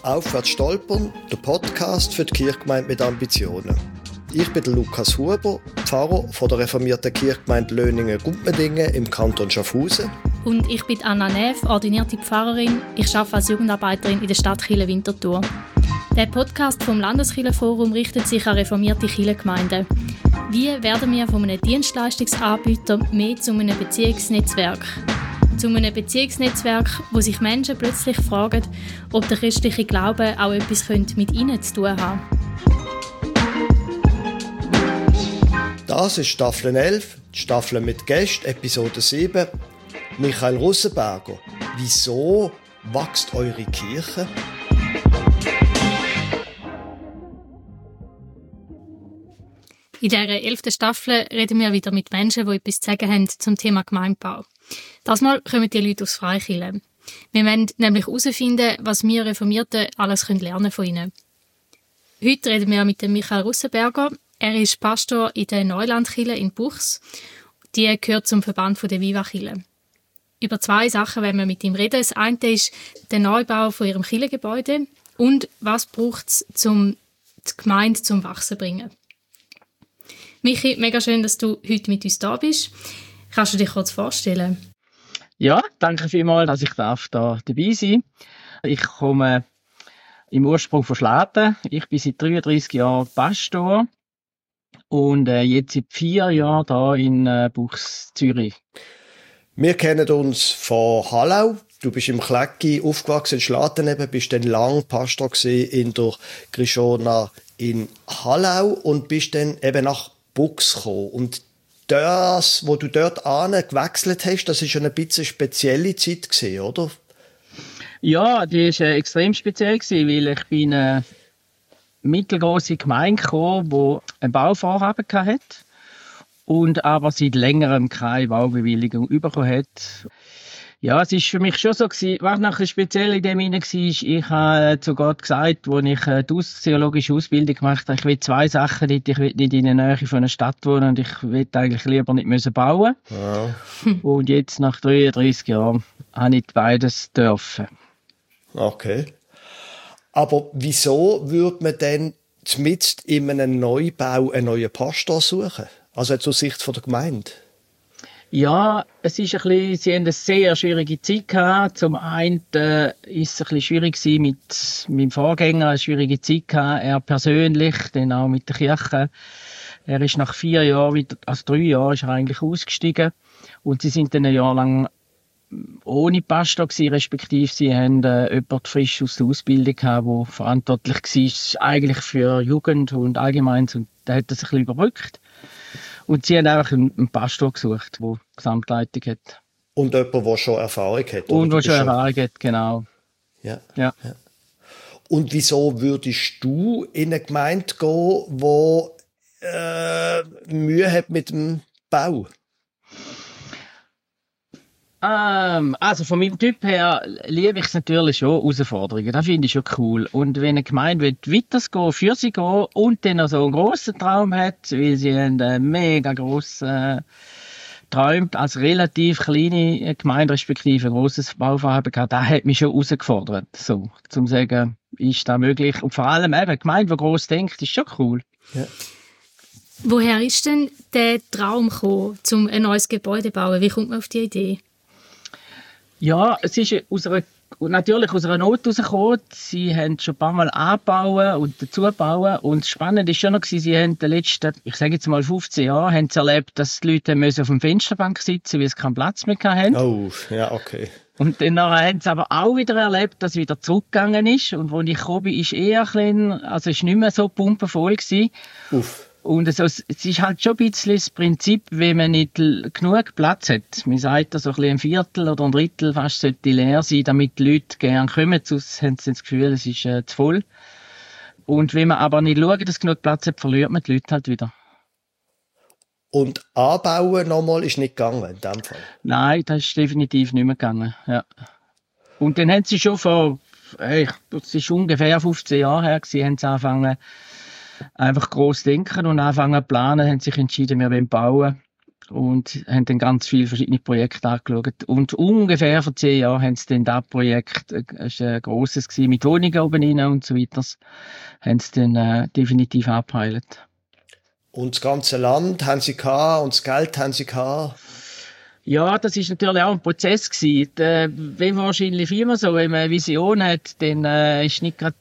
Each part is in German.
Aufwärts stolpern, der Podcast für die Kirchgemeinde mit Ambitionen. Ich bin der Lukas Huber, Pfarrer von der reformierten Kirchgemeinde Löningen-Gumpendingen im Kanton Schaffhausen. Und ich bin Anna Neff, ordinierte Pfarrerin. Ich arbeite als Jugendarbeiterin in der Stadt Chile-Winterthur. Der Podcast vom Landeskirchenforum richtet sich an reformierte Kirchengemeinden. Wie werden wir von einem Dienstleistungsanbieter mehr zu einem Beziehungsnetzwerk? Zu einem Beziehungsnetzwerk, wo sich Menschen plötzlich fragen, ob der christliche Glaube auch etwas mit ihnen zu tun hat. Das ist Staffel 11, die Staffel mit Gästen, Episode 7. Michael Russenberger. Wieso wächst eure Kirche? In dieser 11. Staffel reden wir wieder mit Menschen, die etwas zu sagen haben zum Thema Gemeindebau. Das Mal kommen die Leute aus Freikirchen. Wir wollen nämlich herausfinden, was wir Reformierten alles lernen von ihnen. Heute reden wir mit dem Michael Russenberger. Er ist Pastor in der Neulandkirche in Buchs. Die gehört zum Verband der Viva-Kirchen. Über zwei Sachen wollen wir mit ihm reden. Das eine ist der Neubau von ihrem Kirchengebäude und was braucht es, um die Gemeinde zum Wachsen zu bringen. Michi, mega schön, dass du heute mit uns da bist. Kannst du dich kurz vorstellen? Ja, danke vielmals, dass ich da dabei sein darf. Ich komme im Ursprung von Schlaten. Ich bin seit 33 Jahren Pastor und jetzt seit 4 Jahren hier in Buchs, Zürich. Wir kennen uns von Hallau. Du bist im Klecki aufgewachsen, in Schlaten eben, bist dann lang Pastor in der Grishona in Hallau und bist dann eben nach Buchs gekommen. Und das, wo du dort gewechselt hast, das ist schon ein bisschen eine spezielle Zeit gewesen, oder? Ja, die war extrem speziell gewesen, weil ich bin in eine mittelgroße Gemeinde gekommen, die ein Bauvorhaben hatte und aber seit längerem keine Baubewilligung bekommen hat. Ja, es war für mich schon so gewesen, was nachher speziell in dem hinein war, ich habe zu Gott gesagt, als ich die theologische Ausbildung gemacht habe, ich will 2 Sachen nicht. Ich will nicht in der Nähe von einer Stadt wohnen und ich will eigentlich lieber nicht müssen bauen. Ja. Und jetzt, nach 33 Jahren, habe ich beides dürfen. Okay. Aber wieso würde man denn zumindest in einem Neubau einen neuen Pastor suchen? Also jetzt aus Sicht von der Gemeinde? Ja, es ist sie haben eine sehr schwierige Zeit gehabt. Zum einen ist es ein bisschen schwierig gewesen mit meinem Vorgänger, eine schwierige Zeit gehabt. Er persönlich, dann auch mit der Kirche. Er ist nach 4 Jahren wieder, also 3 Jahren ist er eigentlich ausgestiegen. Und sie sind dann ein Jahr lang ohne Pastor gewesen, respektive sie haben jemanden frisch aus der Ausbildung gehabt, der verantwortlich war, eigentlich für Jugend und Allgemeines. Und der hat das ein bisschen überbrückt. Und sie haben einfach einen Pastor gesucht, der Gesamtleitung hat. Und jemanden, der schon Erfahrung hat. Und der schon Erfahrung hat, genau. Ja. Ja. Und wieso würdest du in eine Gemeinde gehen, die Mühe hat mit dem Bau? Also von meinem Typ her liebe ich es natürlich schon, Herausforderungen. Das finde ich schon cool. Und wenn eine Gemeinde weitergehen, für sie gehen und dann noch so einen grossen Traum hat, weil sie einen mega grossen Traum als relativ kleine Gemeinde, respektive ein grosses Bauvorhaben gehabt, das hat mich schon herausgefordert. So, zum sagen, ist das möglich? Und vor allem eben, eine Gemeinde, die gross denkt, ist schon cool. Ja. Woher ist denn der Traum gekommen, um ein neues Gebäude zu bauen? Wie kommt man auf die Idee? Ja, es ist natürlich aus einer Not herausgekommen. Sie haben schon ein paar Mal angebaut und dazu bauen. Und das Spannende war schon noch, sie haben in den letzten, ich sage jetzt mal 15 Jahren, haben sie erlebt, dass die Leute auf dem Fensterbank sitzen, weil sie keinen Platz mehr hatten. Oh, ja, okay. Und dann haben sie aber auch wieder erlebt, dass es wieder zurückgegangen ist. Und als ich gekommen bin, ist eher es ist nicht mehr so pumpenvoll gewesen. Uff. Und es ist halt schon ein bisschen das Prinzip, wenn man nicht genug Platz hat. Man sagt, so ein Viertel oder ein Drittel fast sollte leer sein, damit die Leute gerne kommen. Sonst haben sie das Gefühl, es ist zu voll. Und wenn man aber nicht schaut, dass genug Platz hat, verliert man die Leute halt wieder. Und anbauen nochmal ist nicht gegangen in dem Fall? Nein, das ist definitiv nicht mehr gegangen. Ja. Und dann haben sie schon das ist ungefähr 15 Jahre her, haben sie angefangen, einfach gross denken und anfangen zu planen, haben sich entschieden, wir wollen bauen. und haben dann ganz viele verschiedene Projekte angeschaut. Und ungefähr vor 10 Jahren haben sie dann das Projekt, das war ein grosses mit Wohnungen oben rein und so weiter, haben sie dann definitiv abgeheilt. Und das ganze Land haben sie gehabt und das Geld haben sie gehabt? Ja, das ist natürlich auch ein Prozess gewesen. Wie wahrscheinlich immer so, wenn man eine Vision hat, dann ist nicht gerade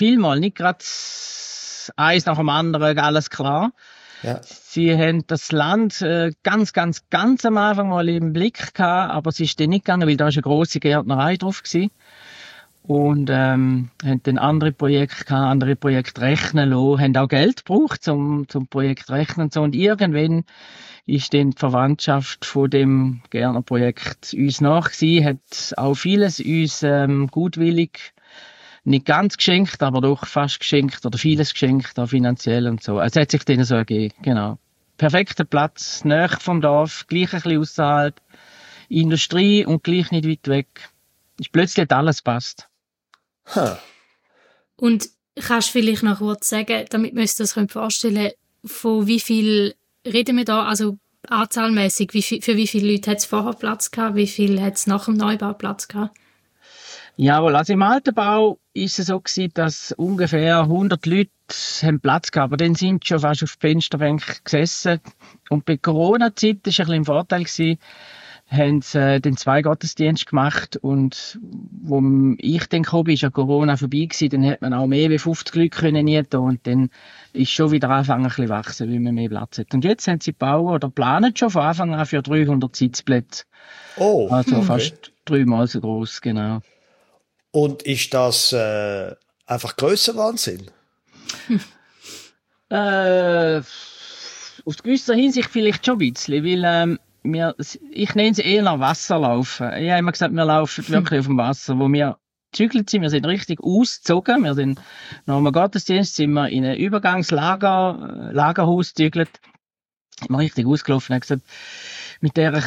eins nach dem anderen alles klar. Ja. Sie haben das Land ganz am Anfang mal im Blick gehabt, aber es ist dann nicht gegangen, weil da ist eine grosse Gärtnerei drauf gewesen. Und haben dann andere Projekte rechnen lassen, haben auch Geld gebraucht zum Projekt rechnen und so. Und irgendwann ist dann die Verwandtschaft von dem Gärtnerprojekt uns nach gewesen, hat auch vieles uns gutwillig nicht ganz geschenkt, aber doch fast geschenkt oder vieles geschenkt, auch finanziell und so. Also es hat sich denen so ergeben, genau. Perfekter Platz, nahe vom Dorf, gleich ein bisschen außerhalb, Industrie und gleich nicht weit weg. Plötzlich hat alles passt. Huh. Und kannst du vielleicht noch kurz sagen, damit wir uns das vorstellen, von wie viel reden wir da, also anzahlmäßig, für wie viele Leute hat es vorher Platz gehabt, wie viel hat es nach dem Neubau Platz gehabt? Jawohl, also im alten Bau ist es so gewesen, dass ungefähr 100 Leute haben Platz gehabt, aber dann sind sie schon fast auf die Fensterbank gesessen. Und bei Corona-Zeit, das war ein bisschen ein Vorteil gewesen, haben sie den 2 Gottesdienste gemacht und wo ich dann gekommen bin, ist ja Corona vorbei gewesen, dann hat man auch mehr wie 50 Leute können und dann ist schon wieder anfangen ein bisschen wachsen, weil man mehr Platz hat. Und jetzt haben sie bauen oder planen schon von Anfang an für 300 Sitzplätze. Oh, also fast 3-mal so gross, genau. Und ist das einfach Grössenwahnsinn? Aus gewisser Hinsicht vielleicht schon ein bisschen, weil ich nenne es eher nach Wasserlaufen. Ich habe immer gesagt, wir laufen wirklich auf dem Wasser, wo wir gezügelt sind. Wir sind richtig ausgezogen. Wir sind nach dem Gottesdienst sind wir in ein Lagerhaus gezügelt. Immer richtig ausgelaufen. Ich habe gesagt, mit dieser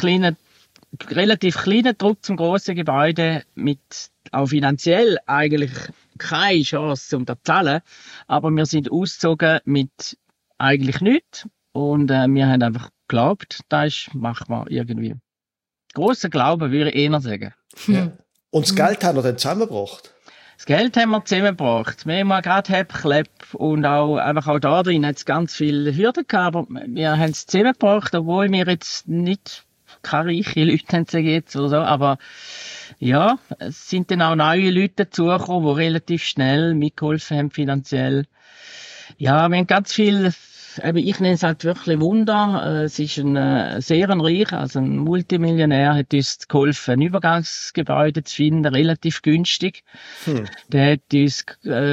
relativ kleinen Druck zum grossen Gebäude, mit auch finanziell eigentlich keine Chance um das zu zahlen, aber wir sind ausgezogen mit eigentlich nichts und wir haben einfach geglaubt, das machen wir irgendwie. Grosser Glaube, würde ich eher sagen. Ja. Und das Geld haben wir dann zusammengebracht? Das Geld haben wir zusammengebracht. Wir haben gerade Hebklepp und auch da drin hat es ganz viele Hürden gehabt, aber wir haben es zusammengebracht, obwohl wir jetzt nicht keine reichen Leute haben, sage ich jetzt, oder so. Aber ja, es sind dann auch neue Leute dazugekommen, die relativ schnell mitgeholfen haben finanziell. Ja, wir haben ganz viel, ich nenne es halt wirklich Wunder. Es ist ein sehr reicher, also ein Multimillionär hat uns geholfen, ein Übergangsgebäude zu finden, relativ günstig. Der hat uns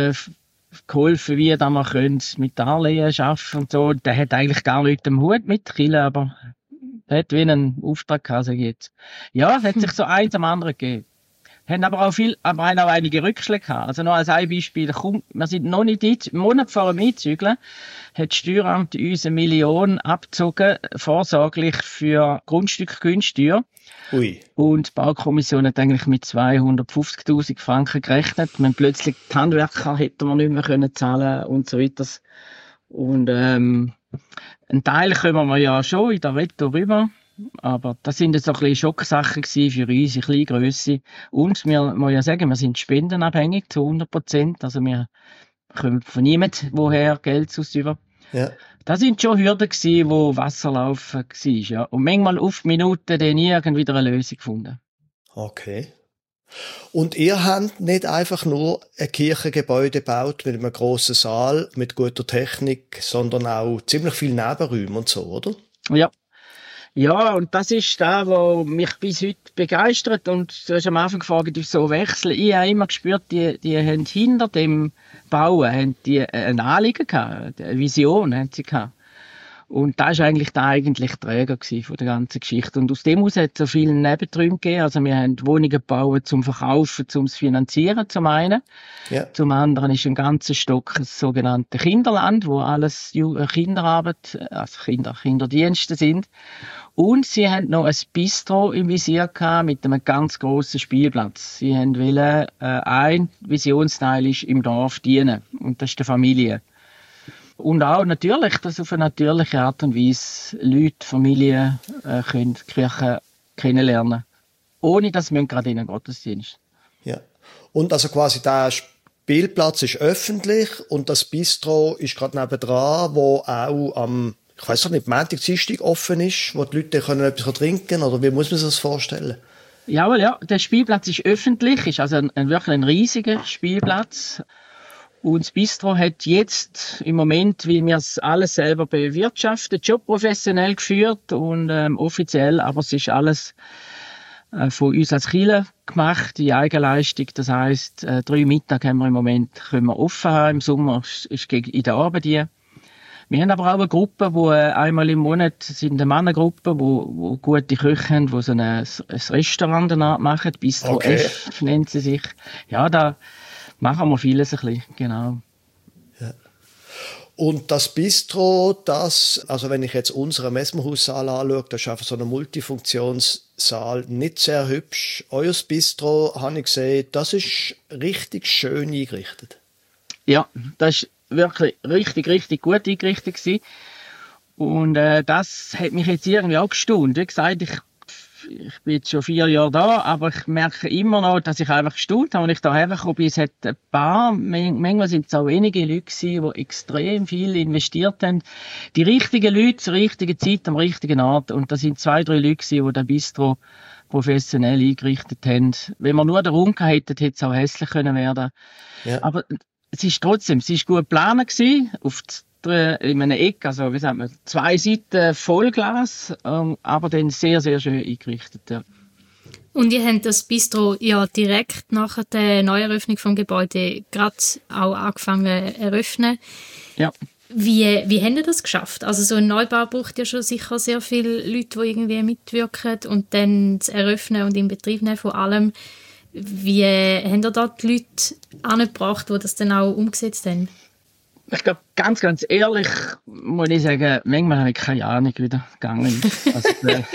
geholfen, wie wir mit Darlehen arbeiten und so. Der hat eigentlich gar nichts am Hut mit Kirche, aber er hat wie einen Auftrag gehabt, sage ich jetzt. Ja, es hat sich so eins am anderen gegeben. Haben aber auch einige Rückschläge gehabt. Also noch als ein Beispiel, wir sind noch nicht einen Monat vor dem Einzügeln, hat das Steueramt uns 1 Million abgezogen, vorsorglich für Grundstückgewinnsteuer. Ui. Und die Baukommission hat eigentlich mit 250.000 Franken gerechnet. Wir haben plötzlich die Handwerker hätten wir nicht mehr können zahlen und so weiter. Und ein Teil kommen wir ja schon in der Retto rüber, aber das sind jetzt so ein bisschen Schocksachen gewesen für uns, eine kleine Grösse. Und wir muss ja sagen, wir sind spendenabhängig zu 100%, also wir kommen von niemandem woher Geld aus über. Ja. Das sind schon Hürden gewesen, wo Wasserlaufen war, ja. Und manchmal auf die Minute dann irgendwie wieder eine Lösung gefunden. Okay. Und ihr habt nicht einfach nur ein Kirchengebäude gebaut mit einem grossen Saal, mit guter Technik, sondern auch ziemlich viele Nebenräume und so, oder? Ja. Ja, und das ist das, was mich bis heute begeistert. Und du hast am Anfang gefragt, ob ich so wechsle. Ich habe immer gespürt, die haben hinter dem Bauen haben die ein Anliegen gehabt, eine Vision haben sie gehabt. Und das war eigentlich der eigentliche Träger von der ganzen Geschichte. Und aus dem heraus hat es so viele Nebenräume gegeben. Also wir haben Wohnungen gebaut zum Verkaufen, zum Finanzieren zum einen. Ja. Zum anderen ist ein ganzer Stock das sogenannte Kinderland, wo alles Kinderarbeit, also Kinderdienste sind. Und sie haben noch ein Bistro im Visier gehabt mit einem ganz grossen Spielplatz. Sie wollten, ein Visionsteil ist im Dorf dienen. Und das ist der Familie. Und auch natürlich, dass auf eine natürliche Art und Weise Leute, Familien können die Kirche kennenlernen. Ohne dass wir gerade in einen Gottesdienst. Ja. Und also quasi der Spielplatz ist öffentlich und das Bistro ist gerade nebendran, wo auch am, ich weiss nicht, Montag, Dienstag offen ist, wo die Leute können etwas trinken, oder wie muss man sich das vorstellen? Jawohl, ja. Der Spielplatz ist öffentlich, ist also wirklich ein riesiger Spielplatz. Und das Bistro hat jetzt im Moment, wie wir es alles selber bewirtschaften, schon professionell geführt und offiziell, aber es ist alles von uns als Kirche gemacht, die Eigenleistung. Das heisst, 3 Mittag haben wir im Moment, können wir offen haben. Im Sommer ist in der Abend die. Wir haben aber auch eine Gruppe, wo einmal im Monat sind eine Männergruppe, wo gute Köche haben, die so ein Restaurant danach machen. Bistro F nennt sie sich. Ja, da machen wir vieles ein bisschen, genau. Ja. Und das Bistro, also wenn ich jetzt unseren Messmerhaussaal anschaue, das ist einfach so ein Multifunktionssaal, nicht sehr hübsch. Euer Bistro, habe ich gesehen, das ist richtig schön eingerichtet. Ja, das ist wirklich richtig gut eingerichtet gewesen. Und das hat mich jetzt irgendwie auch gestaunt. Wie gesagt, ich bin jetzt schon 4 Jahre da, aber ich merke immer noch, dass ich einfach gestaunt habe, als ich da hergekommen bin. Es hat ein paar, manchmal sind es auch wenige Leute gewesen, die extrem viel investiert haben. Die richtigen Leute zur richtigen Zeit, am richtigen Ort. Und da sind 2, 3 Leute gewesen, die das Bistro professionell eingerichtet haben. Wenn wir nur den Raum gehabt hätten, hätte es auch hässlich können werden. Ja. Aber es ist gut geplant gewesen, in einem Eck, also wie sagt man, 2 Seiten Vollglas, aber dann sehr, sehr schön eingerichtet. Ja. Und ihr habt das Bistro ja direkt nach der Neueröffnung vom Gebäude gerade auch angefangen zu eröffnen. Ja. Wie habt ihr das geschafft? Also so ein Neubau braucht ja schon sicher sehr viele Leute, die irgendwie mitwirken und dann zu eröffnen und in Betrieb nehmen von allem. Wie habt ihr da die Leute angebracht, die das dann auch umgesetzt haben? Ich glaube, ganz ehrlich muss ich sagen, manchmal habe ich keine Ahnung, wie das gegangen ist. Also,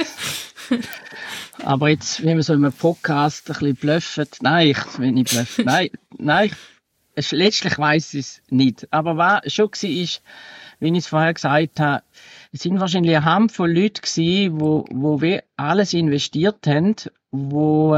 aber jetzt, wenn wir so in einem Podcast ein bisschen bluffen, letztlich weiss ich es nicht. Aber was schon war, ist, wie ich es vorher gesagt habe, es sind wahrscheinlich eine Handvoll Leute gewesen, wo wir alles investiert haben, wo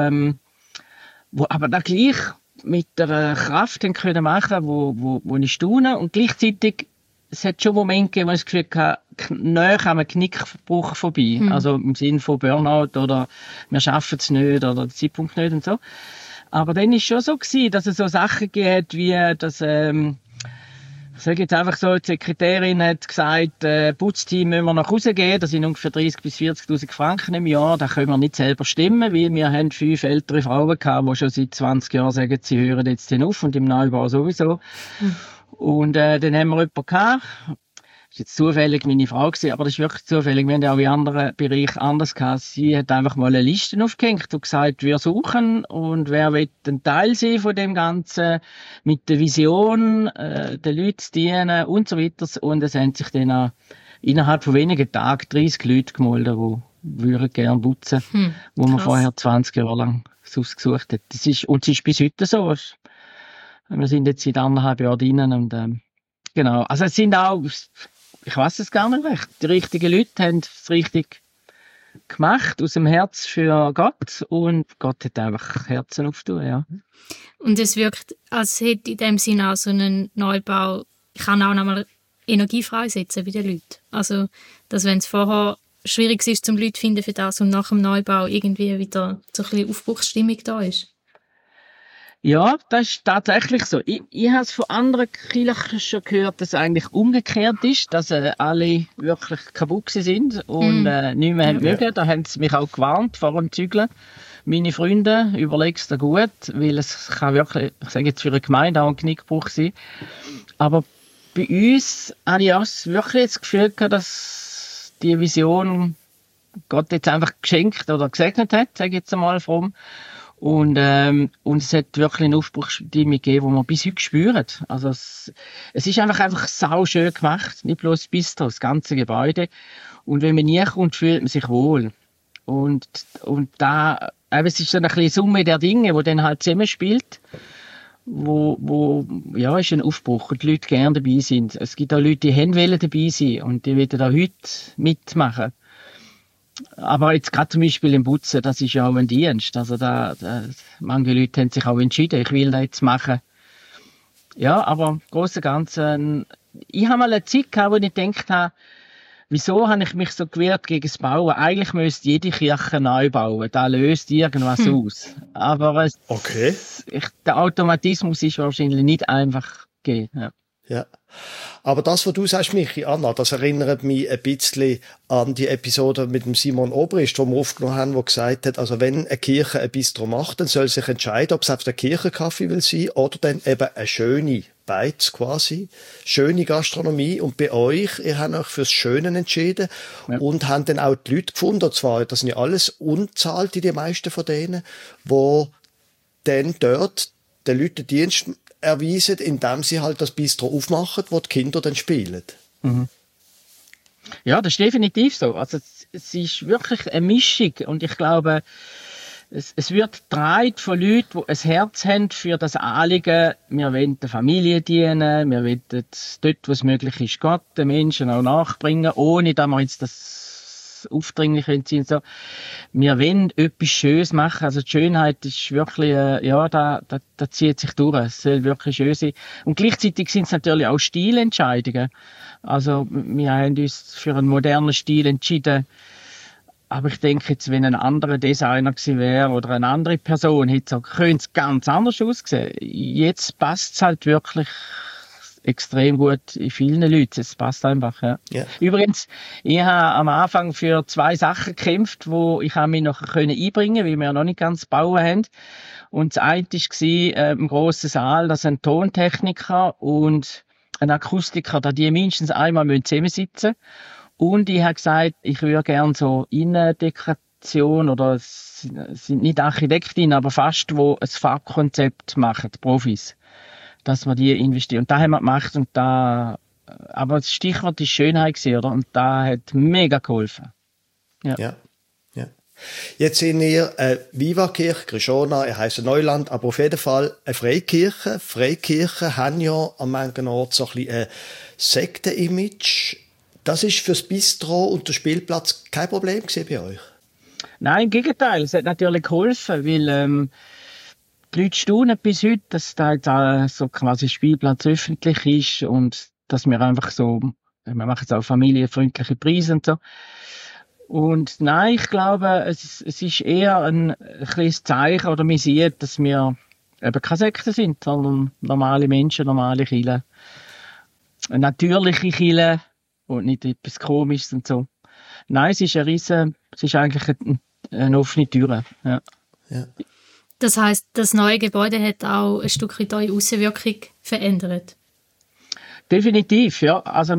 aber da gleich mit der Kraft können machen, wo ich staune. Und gleichzeitig, es hat schon Momente gegeben, wo ich das Gefühl hatte, näher an einem Knickbruch vorbei. Also im Sinne von Burnout oder wir schaffen es nicht oder der Zeitpunkt nicht und so. Aber dann war es schon so gewesen, dass es so Sachen gibt, wie dass, ich sage jetzt einfach so, die Sekretärin hat gesagt, Putzteam müssen wir nach Hause gehen, das sind ungefähr 30.000 bis 40.000 Franken im Jahr, da können wir nicht selber stimmen, weil wir haben 5 ältere Frauen gehabt, die schon seit 20 Jahren sagen, sie hören jetzt auf und im Neubau sowieso. Und dann haben wir jemanden gehabt, das war jetzt zufällig meine Frau gewesen, aber das ist wirklich zufällig, wir haben ja auch in anderen Bereichen anders gehabt. Sie hat einfach mal eine Liste aufgehängt und gesagt, wir suchen und wer will ein Teil sein von dem Ganzen, mit der Vision, den Leuten zu dienen und so weiter. Und es haben sich dann auch innerhalb von wenigen Tagen 30 Leute gemeldet, die gerne putzen, wo man vorher 20 Jahre lang ausgesucht hat. Das ist bis heute so. Wir sind jetzt seit 1,5 Jahren drin und genau. Also es sind auch, ich weiß es gar nicht recht, die richtigen Leute haben es richtig gemacht, aus dem Herz für Gott und Gott hat einfach Herzen aufgetan, ja. Und es wirkt, als hätte in dem Sinne auch so ein Neubau, kann auch nochmal Energie freisetzen bei den Leuten. Also, dass wenn es vorher schwierig ist, zum Leute zu finden für das und nach dem Neubau irgendwie wieder so ein bisschen Aufbruchsstimmung da ist. Ja, das ist tatsächlich so. Ich habe es von anderen Kirchen schon gehört, dass es eigentlich umgekehrt ist, dass alle wirklich kaputt sind und nicht mehr mögen. Da haben sie mich auch gewarnt vor dem Zügeln. Meine Freunde, überleg's dir gut, weil es kann wirklich, ich sage jetzt für eine Gemeinde auch ein Knickbruch sein. Aber bei uns habe ich auch wirklich das Gefühl gehabt, dass die Vision Gott jetzt einfach geschenkt oder gesegnet hat, sage ich jetzt einmal fromm. Und es hat wirklich eine Aufbruchsstimmung gegeben, die man bis heute spürt. Also es ist einfach sau schön gemacht, nicht bloß das Bistro, das ganze Gebäude. Und wenn man nie kommt, fühlt man sich wohl. Und da, es ist dann ein bisschen Summe der Dinge, die dann halt zusammenspielt. ja, ist ein Aufbruch und die Leute gerne dabei sind. Es gibt auch Leute, die wollen dabei sein und die wollen auch heute mitmachen. Aber jetzt gerade zum Beispiel im Putzen, das ist ja auch ein Dienst. Also manche Leute haben sich auch entschieden, ich will das jetzt machen. Ja, aber im Großen und Ganzen, ich habe mal eine Zeit gehabt, wo ich gedacht habe, wieso habe ich mich so gewehrt gegen das Bauen? Eigentlich müsste jede Kirche neu bauen. Da löst irgendwas aus. Aber Okay. Der Automatismus ist wahrscheinlich nicht einfach gegeben. Ja. Ja. Aber das, was du sagst, Michi, Anna, das erinnert mich ein bisschen an die Episode mit dem Simon Obrist, die wir aufgenommen haben, der gesagt hat, also wenn eine Kirche ein Bistro macht, dann soll sich entscheiden, ob es auf der Kirchenkaffee will sein oder dann eben eine schöne Beiz quasi, schöne Gastronomie. Und bei euch, ihr habt euch fürs Schöne entschieden und habt dann auch die Leute gefunden, und zwar, das sind ja alles Unzahlte, die meisten von denen, die dann dort den Leuten den Dienst erweisen, indem sie halt das Bistro aufmachen, wo die Kinder dann spielen. Mhm. Ja, das ist definitiv so. Also es ist wirklich eine Mischung und ich glaube, es wird getragen von Leuten, die ein Herz haben für das Anliegen. Wir wollen der Familie dienen, wir wollen dort, wo es möglich ist, Gott den Menschen auch nachbringen, ohne dass wir jetzt das aufdringlich sind. So. Wir wollen etwas Schönes machen. Also die Schönheit ist wirklich, da zieht sich durch. Es soll wirklich schön sein. Und gleichzeitig sind es natürlich auch Stilentscheidungen. Also wir haben uns für einen modernen Stil entschieden. Aber ich denke jetzt, wenn ein anderer Designer gewesen wäre oder eine andere Person, könnte es ganz anders aussehen. Jetzt passt es halt wirklich extrem gut in vielen Leuten. Es passt einfach, ja. Yeah. Übrigens, ich habe am Anfang für 2 Sachen gekämpft, wo ich mich noch einbringen konnte, weil wir noch nicht ganz bauen haben. Und das eine war im grossen Saal, dass ein Tontechniker und ein Akustiker, da die mindestens einmal zusammensitzen müssen. Und ich habe gesagt, ich würde gerne so Innendekoration oder sind nicht Architektin, aber fast, wo ein Farbkonzept machen, Profis. Dass wir die investieren. Und da haben wir gemacht aber das Stichwort ist Schönheit gewesen, oder? Und da hat mega geholfen. Ja. Jetzt sind ihr Viva-Kirche, Krishona, ihr heisst Neuland, aber auf jeden Fall eine Freikirche. Freikirchen haben ja an manchen Orten so ein bisschen ein Sekten-Image. Das ist fürs Bistro und den Spielplatz kein Problem gewesen bei euch? Nein, im Gegenteil. Es hat natürlich geholfen, weil die Leute staunen bis heute, dass da jetzt so quasi Spielplatz öffentlich ist und dass wir einfach so, wir machen jetzt auch familienfreundliche Preise und so. Und nein, ich glaube, es ist eher ein kleines Zeichen oder man sieht, dass wir eben keine Sekten sind, sondern normale Menschen, normale Kirchen. Eine natürliche Kirche und nicht etwas Komisches und so. Nein, es ist eigentlich eine offene Tür. Ja. Das heisst, das neue Gebäude hat auch ein Stück weit eure Aussenwirkung verändert? Definitiv, ja. Also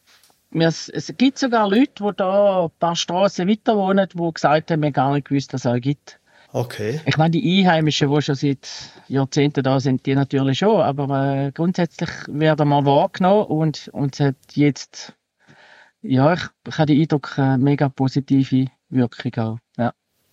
es gibt sogar Leute, die da ein paar Strassen weiter wohnen, die gesagt haben, wir gar nicht gewusst, dass es auch gibt. Okay. Ich meine, die Einheimischen, die schon seit Jahrzehnten da sind, die natürlich schon, aber grundsätzlich werden wir wahrgenommen und es hat jetzt, ja, ich habe den Eindruck, eine mega positive Wirkung auch, ja.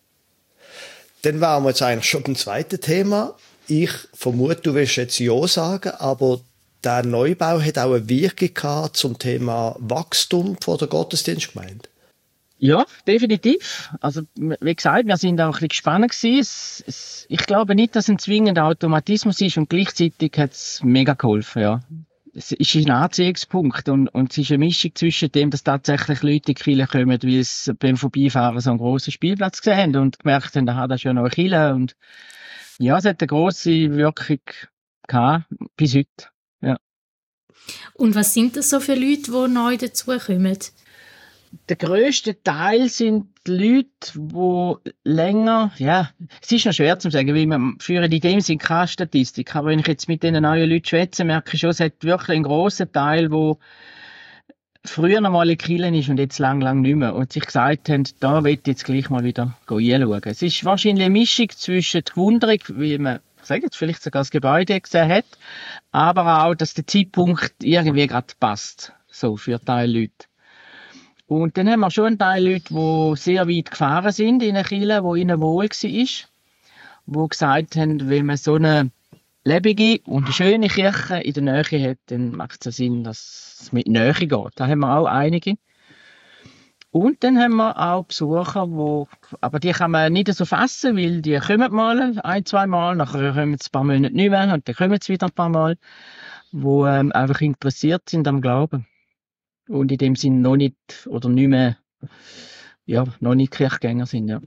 Dann waren wir jetzt eigentlich schon beim zweiten Thema. Ich vermute, du wirst jetzt Ja sagen, aber der Neubau hat auch eine Wirkung gehabt zum Thema Wachstum von der Gottesdienstgemeinde. Ja, definitiv. Also, wie gesagt, wir sind auch ein bisschen gespannt gewesen. Ich glaube nicht, dass es ein zwingender Automatismus ist und gleichzeitig hat es mega geholfen, ja. Es ist ein Anziehungspunkt und es ist eine Mischung zwischen dem, dass tatsächlich Leute in die Kirche kommen, weil sie beim Vorbeifahren so einen grossen Spielplatz gesehen haben und gemerkt haben, das ist ja noch eine Kirche und ja, es hat eine grosse Wirkung gehabt, bis heute, ja. Und was sind das so für Leute, die neu dazukommen? Der grösste Teil sind Leute, die länger, ja, es ist noch schwer zu sagen, weil wir führen in dem Sinne keine Statistik. Aber wenn ich jetzt mit diesen neuen Leuten schwätze, merke ich schon, es hat wirklich einen grossen Teil, der früher noch mal in Kirchen ist und jetzt lang nicht mehr. Und sich gesagt haben, da will ich jetzt gleich mal wieder hinschauen. Es ist wahrscheinlich eine Mischung zwischen der Wunderung, wie man, ich sage jetzt vielleicht sogar das Gebäude gesehen hat, aber auch, dass der Zeitpunkt irgendwie gerade passt. So, für einen Teil Leute. Und dann haben wir schon einen Teil Leute, die sehr weit gefahren sind in eine Kirche, wo ihnen wohl war, die gesagt haben, wenn man so eine lebige und eine schöne Kirche in der Nähe hat, dann macht es Sinn, dass es mit Nähe geht. Da haben wir auch einige. Und dann haben wir auch Besucher, aber die kann man nicht so fassen, weil die kommen mal 1-2 Mal, nachher kommen sie ein paar Monate nicht mehr und dann kommen sie wieder ein paar Mal, die einfach interessiert sind am Glauben. Und in dem Sinn noch nicht oder nicht mehr, ja, noch nicht Kirchgänger sind, ja.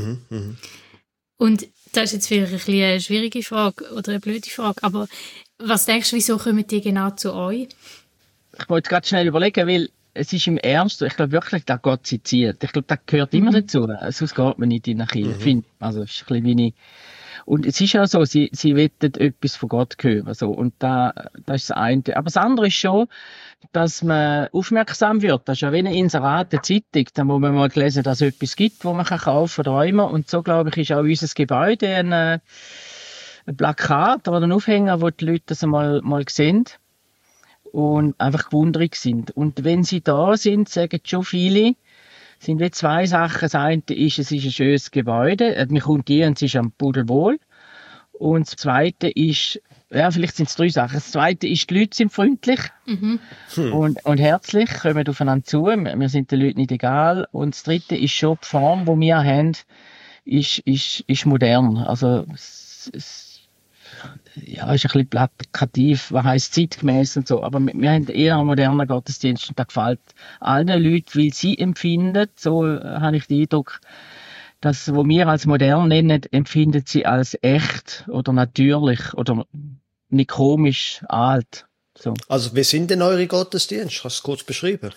Und das ist jetzt vielleicht ein bisschen eine schwierige Frage oder eine blöde Frage, aber was denkst du, wieso kommen die genau zu euch? Ich wollte gerade schnell überlegen, weil es ist im Ernst, ich glaube wirklich, dass Gott sie zieht. Ich glaube, das gehört immer dazu. Sonst geht man nicht in eine Kirche. Also, es ist ein bisschen wie und es ist ja so, sie wollen etwas von Gott hören. So. Und das ist das eine. Aber das andere ist schon, dass man aufmerksam wird. Das ist ja wie eine Inserat, eine Zeitung. Da muss man mal lesen, dass es etwas gibt, wo man kaufen kann oder immer. Und so, glaube ich, ist auch unser Gebäude ein Plakat oder ein Aufhänger, wo die Leute das mal sehen und einfach gewundert sind. Und wenn sie da sind, sagen schon viele, sind wie 2 Sachen. Das eine ist, es ist ein schönes Gebäude. Man kommt hier und es ist am pudelwohl. Und das zweite ist, ja, vielleicht sind es 3 Sachen. Das zweite ist, die Leute sind freundlich und herzlich, kommen aufeinander zu. Wir sind den Leuten nicht egal. Und das dritte ist schon, die Form, die wir haben, ist modern. Also, ja, ist ein bisschen plakativ, was heisst zeitgemäß und so. Aber wir haben eher einen modernen Gottesdienst und das gefällt allen Leuten, weil sie empfinden, so habe ich den Eindruck, dass, was wir als modern nennen, empfinden sie als echt oder natürlich oder nicht komisch alt. So. Also, wie sind denn eure Gottesdienste? Kannst du es kurz beschreiben?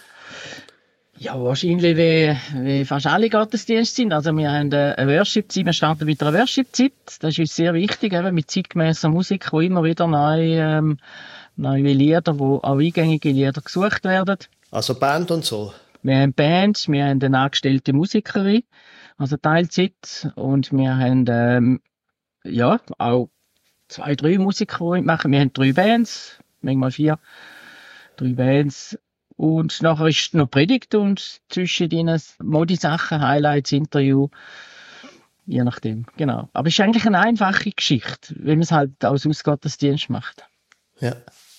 Ja, wahrscheinlich wie fast alle Gottesdienste sind. Also wir haben eine Worship-Zeit, wir starten mit einer Worship-Zeit. Das ist uns sehr wichtig, eben mit zeitgemäßer Musik, wo immer wieder neue Lieder, wo auch eingängige Lieder gesucht werden. Also Band und so? Wir haben Band, wir haben eine angestellte Musikerin, also Teilzeit. Und wir haben ja auch 2-3 Musiker, die mitmachen. Wir haben 3 Bands, manchmal 4. 3 Bands. Und nachher ist noch Predigt und zwischen ihnen Modi-Sachen, Highlights, Interview, je nachdem, genau. Aber es ist eigentlich eine einfache Geschichte, wenn man es halt als Gottesdienst macht. Ja.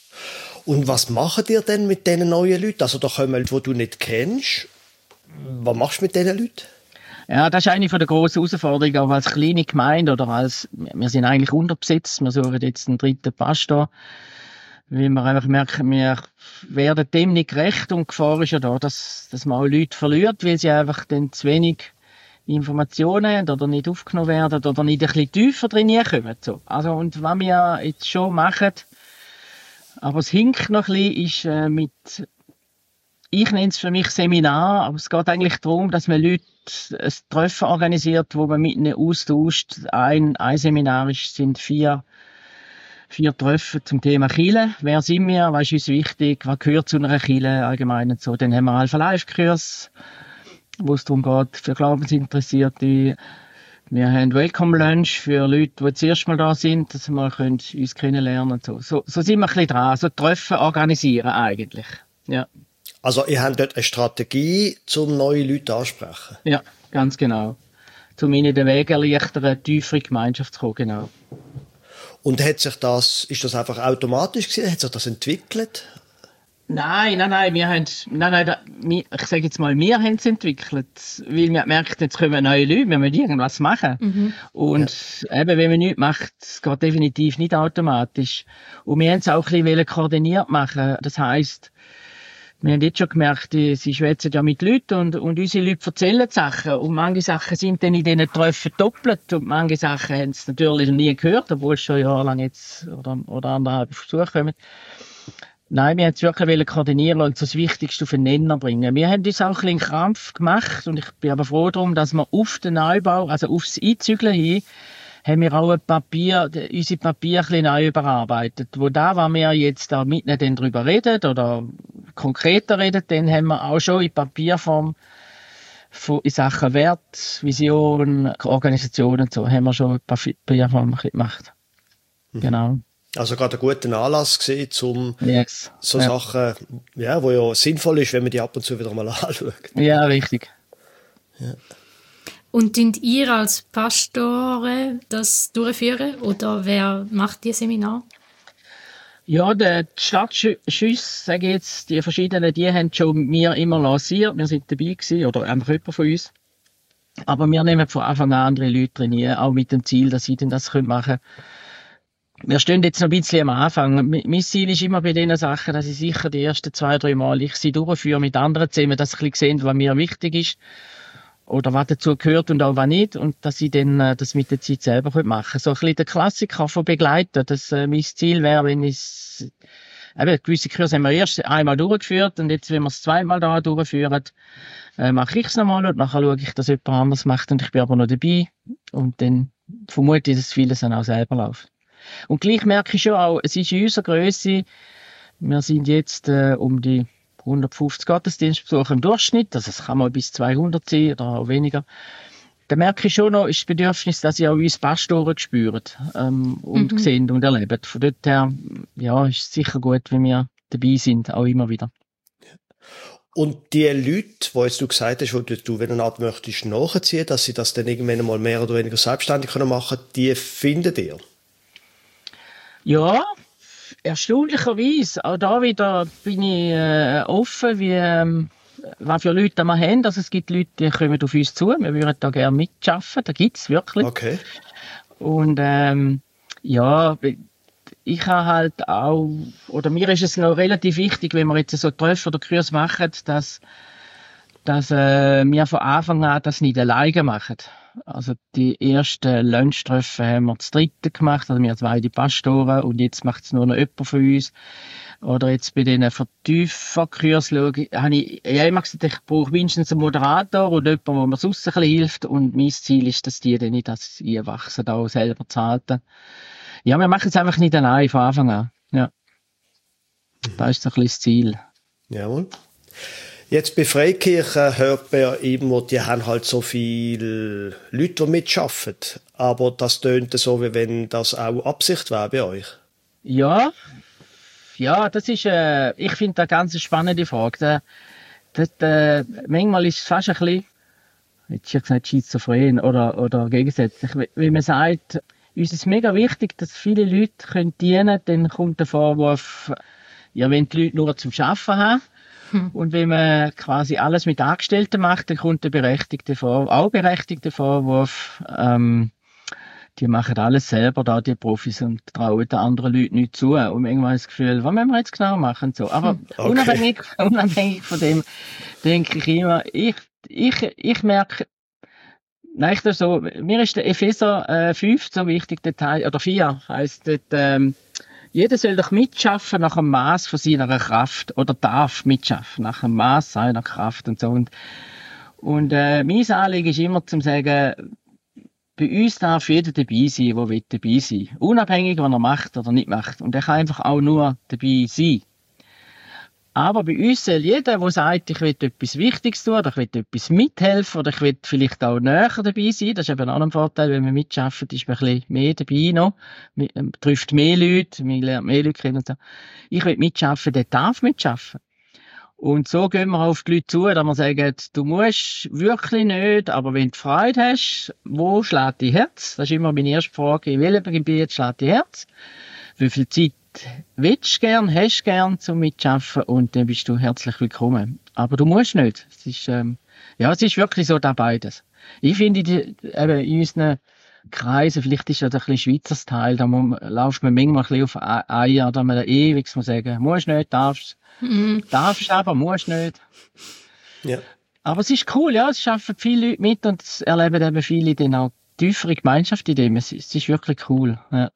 Und was macht ihr denn mit diesen neuen Leuten? Also da kommen Leute, die du nicht kennst. Was machst du mit diesen Leuten? Ja, das ist eine der grossen Herausforderungen, auch als kleine Gemeinde oder wir sind eigentlich unterbesetzt, wir suchen jetzt einen 3. Pastor. Weil wir einfach merken, wir werden dem nicht gerecht und die Gefahr ist ja da, dass man auch Leute verliert, weil sie einfach dann zu wenig Informationen haben oder nicht aufgenommen werden oder nicht ein bisschen tiefer drin kommen. So. Also, und was wir jetzt schon machen, aber es hinkt noch ein bisschen, ist ich nenne es für mich Seminar, aber es geht eigentlich darum, dass man Leute ein Treffen organisiert, wo man mit ihnen austauscht. Ein Seminar sind 4 Treffen zum Thema Kirche. Wer sind wir? Was ist uns wichtig? Was gehört zu einer Kirche allgemein und so? Dann haben wir Alpha-Life-Kurs, wo es darum geht, für Glaubensinteressierte. Wir haben Welcome-Lunch für Leute, die das erste Mal da sind, dass sie mal uns kennenlernen und so. So sind wir ein bisschen dran. So Treffen organisieren eigentlich. Ja. Also ihr habt dort eine Strategie, um neue Leute anzusprechen? Ja, ganz genau. Um ihnen den Weg erleichtern, tiefer in die Gemeinschaft zu kommen, genau. Und ist das einfach automatisch gewesen? Hat sich das entwickelt? Nein. Ich sage jetzt mal, wir haben es entwickelt, weil wir merken, jetzt kommen neue Leute, wir müssen irgendwas machen. Und eben, wenn man nichts macht, es geht definitiv nicht automatisch. Und wir haben es auch ein bisschen koordiniert machen. Das heisst, wir haben jetzt schon gemerkt, sie schwätzen ja mit Leuten und unsere Leute erzählen Sachen. Und manche Sachen sind dann in diesen Treffen doppelt und manche Sachen haben sie natürlich noch nie gehört, obwohl es schon jahrelang jetzt oder 1,5 Besuch kommen. Nein, wir haben es wirklich koordinieren und das Wichtigste auf den Nenner bringen. Wir haben uns auch ein bisschen in Krampf gemacht und ich bin aber froh darum, dass wir auf den Neubau, also aufs Einzügeln hin, haben wir auch unsere Papiere ein bisschen neu überarbeitet. Wo wir jetzt da mit ihnen drüber reden oder konkreter reden, dann haben wir auch schon in Papierform in Sachen Wert, Vision, Organisation und so, haben wir schon Papierform gemacht. Genau. Also gerade ein guter Anlass gesehen, um so Sachen, ja, wo ja sinnvoll ist, wenn man die ab und zu wieder mal anschaut. Ja, richtig. Ja. Und dürft ihr als Pastoren das durchführen? Oder wer macht die Seminar? Ja, die Stadtschüsse, sage ich jetzt, die verschiedenen, die haben schon mir immer lanciert. Wir sind dabei gewesen, oder einfach jemand von uns. Aber wir nehmen von Anfang an andere Leute trainieren, auch mit dem Ziel, dass sie dann das machen können. Wir stehen jetzt noch ein bisschen am Anfang. Mein Ziel ist immer bei diesen Sachen, dass ich sicher die ersten 2-3 Mal ich sie durchführe mit anderen zusammen, dass sie ein bisschen sehen, was mir wichtig ist. Oder was dazu gehört und auch was nicht. Und dass sie dann das mit der Zeit selber machen können. So ein bisschen der Klassiker von begleiten. Das mein Ziel wäre, wenn ich gewisse Kurse haben wir erst einmal durchgeführt und jetzt, wenn wir es zweimal da durchführen, mache ich es nochmal und nachher schaue ich, dass jemand anderes macht und ich bin aber noch dabei. Und dann vermute ich, dass vieles dann auch selber läuft. Und gleich merke ich schon auch, es ist in unserer Grösse, wir sind jetzt um die 150 Gottesdienstbesucher im Durchschnitt, also es kann mal bis 200 sein oder auch weniger. Da merke ich schon noch, ist das Bedürfnis, dass ich auch uns Pastoren spüren und sehen und erleben. Von dort her, ja, ist es sicher gut, wenn wir dabei sind, auch immer wieder. Und die Leute, die jetzt du gesagt hast, die du wenn eine Art möchtest nachziehen, dass sie das dann irgendwann mal mehr oder weniger selbstständig machen können, die findet ihr? Ja, erstaunlicherweise. Auch da wieder bin ich offen, wie was für Leute wir haben. Also es gibt Leute, die kommen auf uns zu. Wir würden da gerne mitarbeiten. Da gibt es wirklich. Okay. Und ja, ich habe halt auch, oder mir ist es noch relativ wichtig, wenn wir jetzt so Treffen oder Kurse machen, dass wir von Anfang an das nicht alleine machen. Also die ersten Lunchtreffen haben wir zu dritten gemacht, also wir zwei die Pastoren und jetzt macht es nur noch jemand von uns. Oder jetzt bei diesen Vertieferkursen habe ich immer gesagt, ich brauche mindestens einen Moderator und jemanden, der mir sonst ein bisschen hilft. Und mein Ziel ist, dass die dann nicht das einwachsen, da selber zu halten. Ja, wir machen es einfach nicht allein von Anfang an. Ja. Das ist so ein bisschen das Ziel. Jawohl. Jetzt bei Freikirchen hört man ja immer, die haben halt so viele Leute, die mitarbeiten. Aber das tönt so, wie wenn das auch Absicht wäre bei euch. Ja, das ist, ich finde das eine ganz spannende Frage. Manchmal ist es fast ein bisschen, jetzt ich gesagt, schizophren oder gegensätzlich. Wenn man sagt, uns ist mega wichtig, dass viele Leute dienen können, dann kommt der Vorwurf, ja, wenn die Leute nur zum Arbeiten haben. Und wenn man quasi alles mit Angestellten macht, dann kommt der berechtigte Vorwurf, die machen alles selber da, die Profis, und trauen den anderen Leuten nicht zu. Und irgendwann das Gefühl, was müssen wir jetzt genau machen? So. Aber okay. unabhängig von dem, denke ich immer, ich merke, nein, ich so, mir ist der Epheser 5 so wichtig, der Teil, oder 4 heisst dort, jeder soll doch mitschaffen nach dem Maß von seiner Kraft oder darf mitschaffen nach dem Maß seiner Kraft und so. Und mein Anliegen ist immer zu sagen, bei uns darf jeder dabei sein, der dabei sein will. Unabhängig, was er macht oder nicht macht. Und er kann einfach auch nur dabei sein. Aber bei uns soll jeder, der sagt, ich will etwas Wichtiges tun, oder ich will etwas mithelfen, oder ich will vielleicht auch näher dabei sein, das ist eben auch ein Vorteil, wenn man mitarbeitet, ist man ein bisschen mehr dabei noch, man trifft mehr Leute, man lernt mehr Leute kennen und so. Ich will mitarbeiten, der darf mitarbeiten. Und so gehen wir auf die Leute zu, dass wir sagen, du musst wirklich nicht, aber wenn du Freude hast, wo schlägt dein Herz? Das ist immer meine erste Frage, in welchem Gebiet schlägt dein Herz? Wie viel Zeit willst du gern, hast du gern zum Mitarbeiten, und dann bist du herzlich willkommen. Aber du musst nicht. Es ist, es ist wirklich so da beides. Ich finde, eben in unseren Kreisen, vielleicht ist das ein bisschen Schweizer Teil, da läuft man manchmal ein bisschen auf Eier, da man ewig muss sagen, musst nicht, darfst. Darfst aber, musst nicht. Ja. Aber es ist cool, ja, es schaffen viele Leute mit und es erleben eben viele dann auch tiefere Gemeinschaft in dem. Es ist wirklich cool, ja.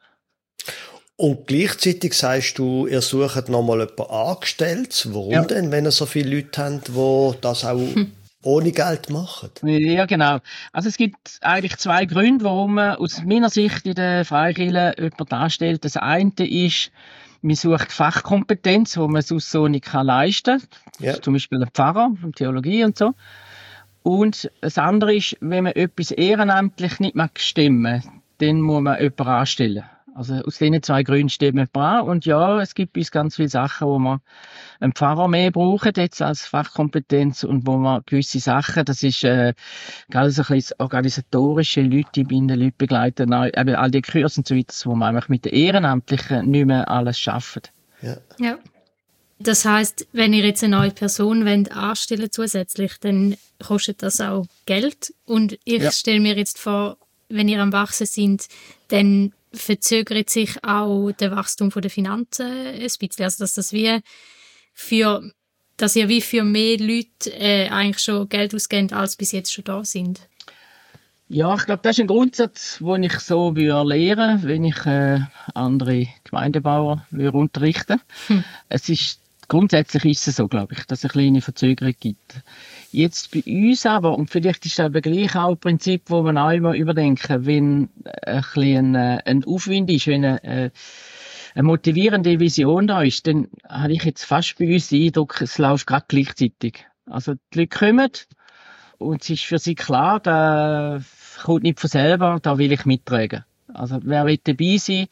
Und gleichzeitig sagst du, ihr sucht nochmal jemanden Angestelltes. Warum denn, wenn ihr so viele Leute habt, die das auch ohne Geld machen? Ja, genau. Also es gibt eigentlich zwei Gründe, warum man aus meiner Sicht in der Freikirche jemanden anstellt. Das eine ist, man sucht Fachkompetenz, die man sonst so nicht leisten kann. Ja. Zum Beispiel ein Pfarrer, Theologie und so. Und das andere ist, wenn man etwas ehrenamtlich nicht stimmen mag, dann muss man jemanden anstellen. Also aus diesen 2 Gründen steht man dran. Und ja, es gibt bei uns ganz viele Sachen, wo man einen Pfarrer mehr brauchen jetzt als Fachkompetenz und wo man gewisse Sachen, das ist gerade so ein bisschen organisatorische Leute, die Leute begleiten, eben all die Kurse und so weiter, wo man einfach mit den Ehrenamtlichen nicht mehr alles schafft. Ja. Das heisst, wenn ihr jetzt eine neue Person anstellen zusätzlich, dann kostet das auch Geld. Und ich stelle mir jetzt vor, wenn ihr am Wachsen sind, dann verzögert sich auch der Wachstum der Finanzen ein bisschen. Also dass ihr wie für mehr Leute eigentlich schon Geld ausgebt, als bis jetzt schon da sind. Ja, ich glaube, das ist ein Grundsatz, den ich so lehren würde, wenn ich andere Gemeindebauer unterrichten würde. Grundsätzlich ist es so, glaube ich, dass es eine kleine Verzögerung gibt. Jetzt bei uns aber, und vielleicht ist das aber gleich auch ein Prinzip, das man auch immer überdenken, wenn ein Aufwind ist, wenn eine motivierende Vision da ist, dann habe ich jetzt fast bei uns den Eindruck, es läuft gerade gleichzeitig. Also die Leute kommen und es ist für sie klar, da kommt nicht von selber, da will ich mittragen. Also wer will dabei sein,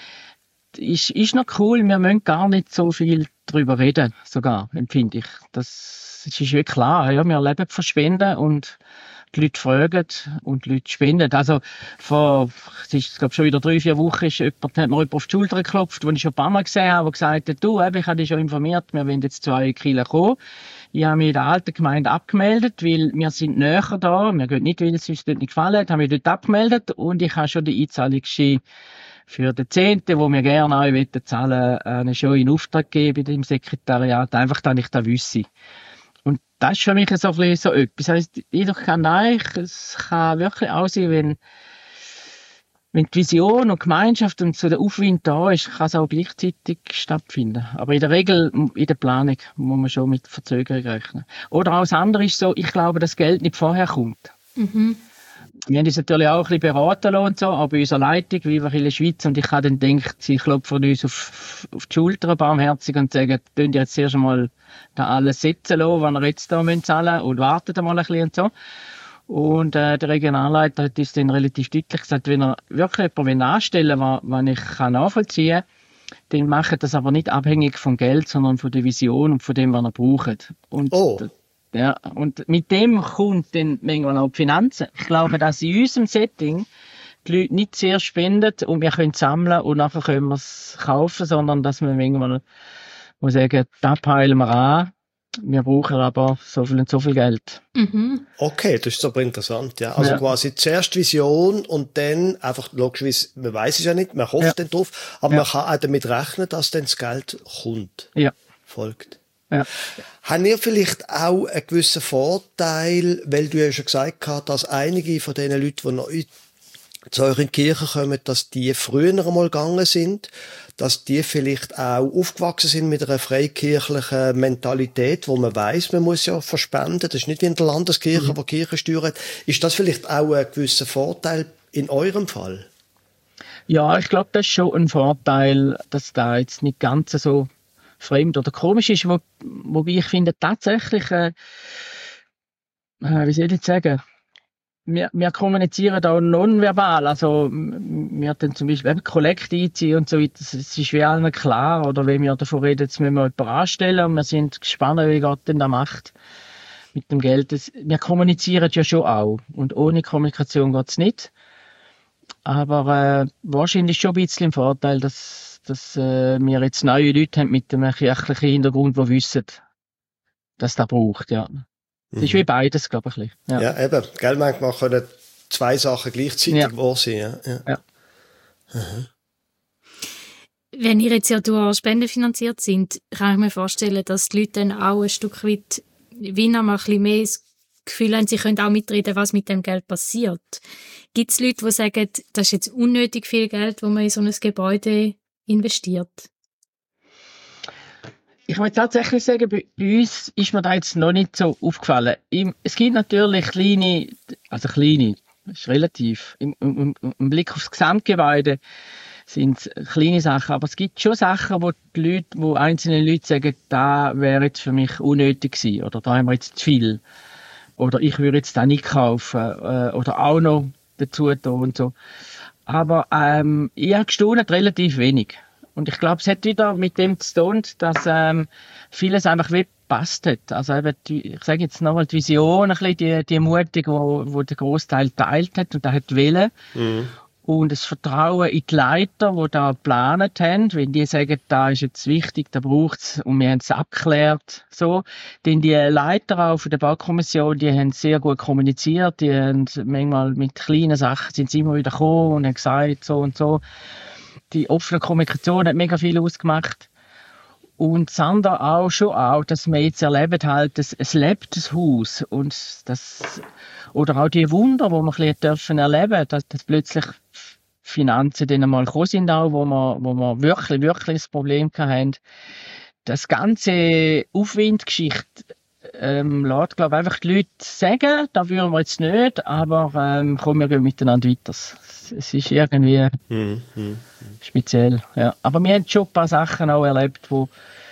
ist noch cool, wir müssen gar nicht so viel darüber reden, sogar, empfinde ich. Das ist wirklich klar, ja, wir leben von Spenden und die Leute fragen und die Leute spenden. Also es ist, glaube schon wieder 3-4 Wochen, hat mir jemand auf die Schulter geklopft, den ich schon ein paar Mal gesehen habe, der gesagt hat, du, ich habe dich schon informiert, wir wollen jetzt 2 Kilo kommen. Ich habe mich in der alten Gemeinde abgemeldet, weil wir sind näher da, wir gehen nicht, weil es uns dort nicht gefallen hat, habe mich dort abgemeldet und ich habe schon die Einzahlungsschein für den 10., wo wir gerne auch zahlen, schon in Auftrag geben im Sekretariat, einfach, dass ich das wüsste. Und das ist für mich so ein bisschen so etwas. Das heisst, es kann wirklich auch sein, wenn die Vision und Gemeinschaft und so der Aufwind da ist, kann es auch gleichzeitig stattfinden. Aber in der Regel, in der Planung, muss man schon mit Verzögerung rechnen. Oder auch das andere ist so, ich glaube, dass Geld nicht vorher kommt. Mhm. Wir haben uns natürlich auch ein bisschen beraten lassen und so, aber bei unserer Leitung, wie wir in der Schweiz, und ich habe dann gedacht, sie klopfen uns auf die Schulter barmherzig und sagen, könnt ihr jetzt erst einmal da alles setzen lassen, was ihr jetzt da zahlen müsst, und wartet mal ein bisschen und so. Und der Regionalleiter hat uns dann relativ deutlich gesagt, wenn er wirklich jemanden anstellen will, was ich nachvollziehen kann, dann macht das aber nicht abhängig vom Geld, sondern von der Vision und von dem, was er braucht. Und ja, und mit dem kommt dann manchmal auch die Finanzen. Ich glaube, dass in unserem Setting die Leute nicht sehr spenden und wir können sammeln und nachher können wir es kaufen, sondern dass wir manchmal muss sagen, da peilen wir an. Wir brauchen aber so viel und so viel Geld. Mhm. Okay, das ist aber interessant, ja. Also quasi zuerst Vision und dann einfach logischerweise, man weiß es ja nicht, man hofft dann drauf, aber man kann auch damit rechnen, dass dann das Geld kommt. Ja. Folgt. Ja. Haben ihr vielleicht auch einen gewissen Vorteil, weil du ja schon gesagt hast, dass einige von den Leuten, die neu zu euren Kirchen kommen, dass die früher einmal gegangen sind, dass die vielleicht auch aufgewachsen sind mit einer freikirchlichen Mentalität, wo man weiss, man muss ja verspenden. Das ist nicht wie in der Landeskirche, wo die Kirche steuert. Ist das vielleicht auch ein gewisser Vorteil in eurem Fall? Ja, ich glaube, das ist schon ein Vorteil, dass da jetzt nicht ganz so fremd oder komisch ist, wobei ich finde tatsächlich, wie soll ich sagen, wir kommunizieren auch nonverbal, also wir dann zum Beispiel Kollekte einziehen und so weiter, das ist wie allen klar, oder wenn wir davon reden, jetzt müssen wir jemanden anstellen und wir sind gespannt, wie Gott denn da macht mit dem Geld. Wir kommunizieren ja schon auch und ohne Kommunikation geht es nicht, aber wahrscheinlich schon ein bisschen im Vorteil, dass wir jetzt neue Leute haben mit einem kirchlichen Hintergrund, die wissen, dass das braucht, ja. Das ist wie beides, glaube ich. Ja, eben. Gell, manchmal können 2 Sachen gleichzeitig wahr sein. Ja. Mhm. Wenn ihr jetzt ja durch Spenden finanziert sind, kann ich mir vorstellen, dass die Leute dann auch ein Stück weit wie noch mal ein bisschen mehr das Gefühl haben, sie können auch mitreden, was mit dem Geld passiert. Gibt es Leute, die sagen, das ist jetzt unnötig viel Geld, das man in so ein Gebäude investiert? Ich muss tatsächlich sagen, bei uns ist mir da jetzt noch nicht so aufgefallen. Es gibt natürlich kleine, das ist relativ, im Blick aufs Gesamtgebäude sind es kleine Sachen, aber es gibt schon Sachen, wo einzelne Leute sagen, da wäre jetzt für mich unnötig gewesen, oder da haben wir jetzt zu viel, oder ich würde jetzt da nicht kaufen, oder auch noch dazu tun und so. Aber ich habe gestaunt relativ wenig. Und ich glaube, es hat wieder mit dem zu tun, dass vieles einfach wie gepasst hat. Also eben, ich sage jetzt nochmal, die Vision, ein bisschen die Ermutigung, wo der Großteil teilt hat und da hat wollen. Mhm. Und das Vertrauen in die Leiter, die da geplant haben, wenn die sagen, da ist jetzt wichtig, da braucht es, und wir haben es abgeklärt, so. Denn die Leiter auch von der Baukommission, die haben sehr gut kommuniziert, die haben manchmal mit kleinen Sachen sind sie immer wieder gekommen und haben gesagt, so und so. Die offene Kommunikation hat mega viel ausgemacht. Und das andere auch schon auch, dass wir jetzt erleben halt, es lebt das Haus und das, oder auch die Wunder, wo wir ein bisschen dürfen erleben, dass plötzlich Finanzen dann einmal gekommen sind auch, wo wir wirklich das Problem hatten. Das ganze Aufwindgeschichte lässt, glaube ich, einfach die Leute sagen, da würden wir jetzt nicht, aber komm, wir gehen miteinander weiter. Es ist irgendwie speziell, ja. Aber wir haben schon ein paar Sachen auch erlebt, wo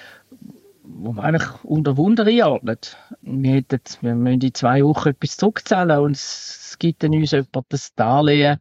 man eigentlich unter Wunder einordnet. Wir müssen in 2 Wochen etwas zurückzahlen und es gibt dann uns jemand das Darlehen,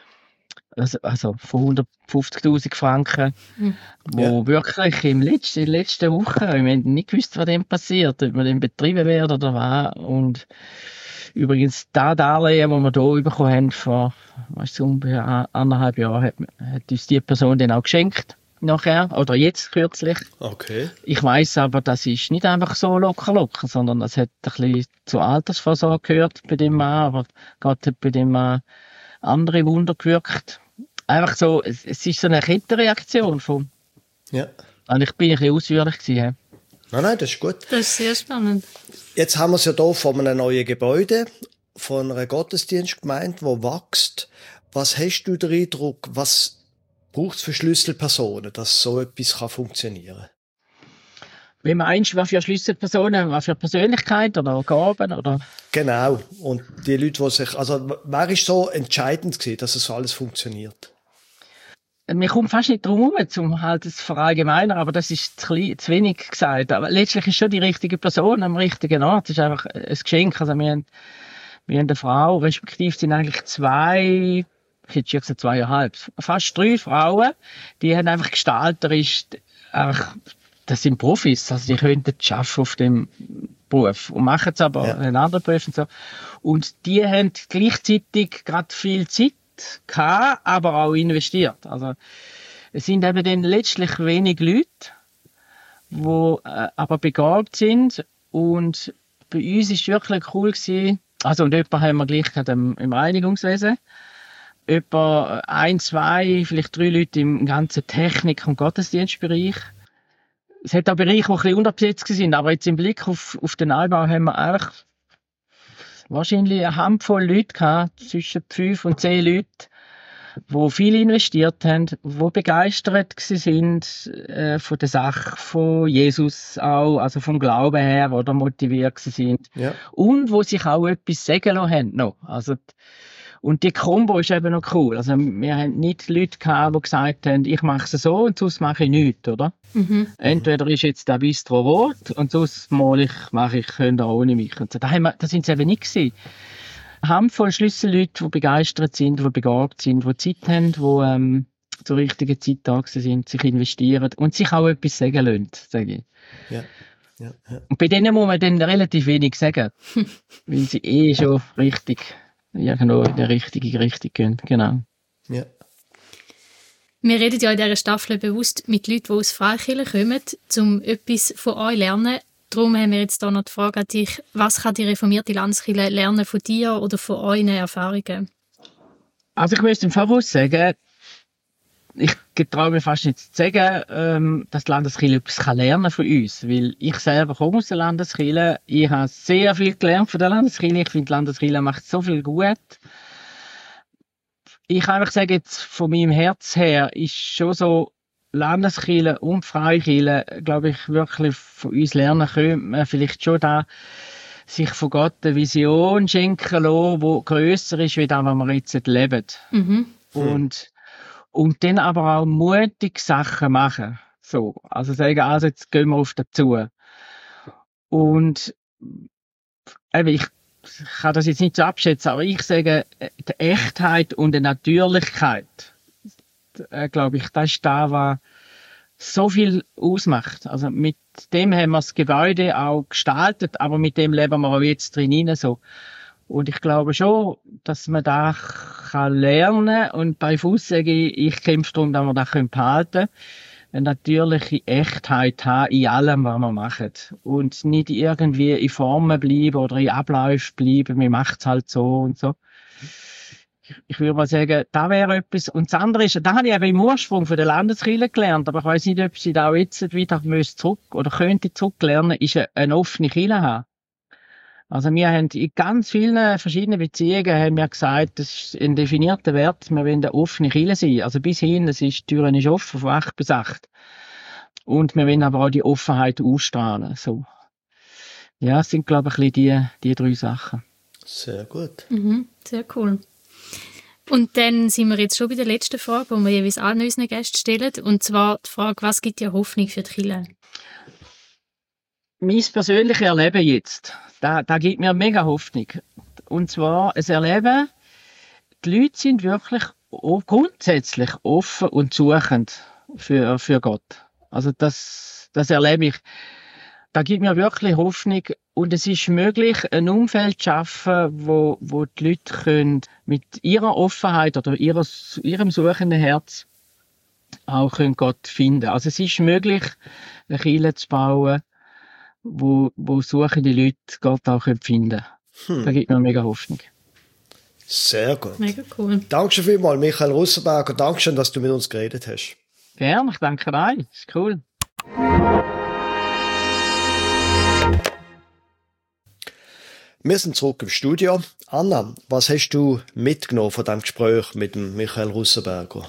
also von 150'000 Franken, wo wirklich in der letzten Woche, wir haben nicht gewusst, was dem passiert, ob wir dann betrieben werden oder was. Und übrigens, das Darlehen, das wir hier bekommen haben, vor ungefähr 1,5 Jahren, hat uns die Person dann auch geschenkt. Nachher, oder jetzt kürzlich. Okay. Ich weiss aber, das ist nicht einfach so locker, sondern das hat ein bisschen zur Altersvorsorge gehört bei dem Mann, aber Gott hat bei dem Mann andere Wunder gewirkt. Einfach so, es ist so eine Kettenreaktion von. Ja. Eigentlich bin ich ein bisschen ausführlich gewesen. Nein, das ist gut. Das ist sehr spannend. Jetzt haben wir es ja hier von einem neuen Gebäude, von einer Gottesdienstgemeinde, die wächst. Was hast du den Eindruck, was braucht es für Schlüsselpersonen, dass so etwas funktionieren kann? Wie meinst du, was für Schlüsselpersonen, was für Persönlichkeit oder Gaben? Oder? Genau. Und die Leute, die sich, also wer ist so entscheidend gewesen, dass es alles funktioniert? Mir kommt fast nicht drum herum, um halt das verallgemeinern, aber das ist zu wenig gesagt. Aber letztlich ist schon die richtige Person am richtigen Ort. Das ist einfach ein Geschenk. Also wir haben eine Frau, respektive sind eigentlich 2, ich hätte schon gesagt 2,5, fast 3 Frauen, die haben einfach gestalterisch, einfach, das sind Profis, also die könnten arbeiten auf dem Beruf und machen es aber einen anderen Beruf und so. Und die haben gleichzeitig gerade viel Zeit gehabt, aber auch investiert. Also es sind eben dann letztlich wenig Leute, die aber begabt sind, und bei uns ist es wirklich cool gewesen, also und jemanden haben wir gleich gehabt im Reinigungswesen, etwa 1, 2, vielleicht 3 Leute im ganzen Technik- und Gottesdienstbereich. Es hat auch Bereiche, die ein bisschen unterbesetzt sind, aber jetzt im Blick auf den Neubau haben wir eigentlich wahrscheinlich eine Handvoll Leute gehabt, zwischen 5 und 10 Leute, die viel investiert haben, die begeistert sind von der Sache, von Jesus auch, also vom Glauben her, oder motiviert sind. Ja. Und wo sich auch etwas sagen lassen haben noch. Also, und die Kombo ist eben noch cool. Also wir haben nicht Leute gehabt, die gesagt haben, ich mache es so und sonst mache ich nichts, oder? Mhm. Entweder ist jetzt der Bistro rot und sonst könnt ihr ohne mich. Und so. Das sind es eben nicht gewesen. Eine Handvoll Schlüsselleute, die begeistert sind, die begabt sind, die Zeit haben, die zur richtigen Zeit da sind, sich investieren und sich auch etwas sagen lassen, sage ich. Ja. Ja, ja. Und bei denen muss man dann relativ wenig sagen, weil sie schon richtig irgendwo in der richtige Richtung gehen. Genau. Ja. Wir reden ja in dieser Staffel bewusst mit Leuten, die aus Freikirchen kommen, um etwas von euch zu lernen. Darum haben wir jetzt hier noch die Frage an dich, was kann die reformierte Landeskirche lernen von dir oder von euren Erfahrungen? Also ich möchte im Voraus sagen, ich traue mir fast nicht zu sagen, dass die Landeskirche etwas lernen von uns, weil ich selber komme aus der Landeskirche, ich habe sehr viel gelernt von der Landeskirche, ich finde, die Landeskirche macht so viel gut. Ich kann einfach sagen, jetzt von meinem Herz her ist schon so, Landeskirche und Freikirche, glaube ich, wirklich von uns lernen können, man vielleicht schon da sich von Gott eine Vision schenken lassen, die grösser ist, wie das, was wir jetzt leben. Mhm. Und dann aber auch mutig Sachen machen. So. Also sagen, jetzt gehen wir auf dazu. Und eben, ich kann das jetzt nicht so abschätzen, aber ich sage, die Echtheit und die Natürlichkeit, glaube ich, das ist das, was so viel ausmacht. Also mit dem haben wir das Gebäude auch gestaltet, aber mit dem leben wir auch jetzt drin so. Und ich glaube schon, dass man da kann lernen und bei Fuß sage ich kämpfe darum, dass wir das behalten können. Eine natürliche Echtheit haben in allem, was wir machen. Und nicht irgendwie in Formen bleiben oder in Abläufen bleiben. Wir machen es halt so und so. Ich würde mal sagen, da wäre etwas. Und das andere ist, da habe ich eben im Ursprung von der Landeskirche gelernt, aber ich weiß nicht, ob sie da auch jetzt wieder zurück oder könnte zurücklernen, ist eine offene Kirche haben. Also wir haben in ganz vielen verschiedenen Beziehungen haben wir gesagt, das ist ein definierter Wert, wir wollen eine offene Kirche sein. Also bis hin, die Türen ist offen von 8 bis 8. Und wir wollen aber auch die Offenheit ausstrahlen. So. Ja, es sind, glaube ich, ein bisschen die 3 Sachen. Sehr gut. Sehr cool. Und dann sind wir jetzt schon bei der letzten Frage, die wir jeweils allen unseren Gästen stellen. Und zwar die Frage, was gibt dir Hoffnung für die Kirche? Mein persönliches Erleben jetzt, da gibt mir mega Hoffnung. Und zwar ein Erleben, die Leute sind wirklich grundsätzlich offen und suchend für Gott. Also das erlebe ich. Da gibt mir wirklich Hoffnung. Und es ist möglich, ein Umfeld zu schaffen, wo die Leute können mit ihrer Offenheit oder ihrem suchenden Herz auch können Gott finden. Also es ist möglich, eine Kirche zu bauen, wo suchende Leute Gott auch finden können. Da gibt mir mega Hoffnung. Sehr gut. Mega cool. Dankeschön vielmals, Michael Russenberger. Dankeschön, dass du mit uns geredet hast. Gerne, ich danke dir. Das ist cool. Wir sind zurück im Studio. Anna, was hast du mitgenommen von diesem Gespräch mit dem Michael Russenberger?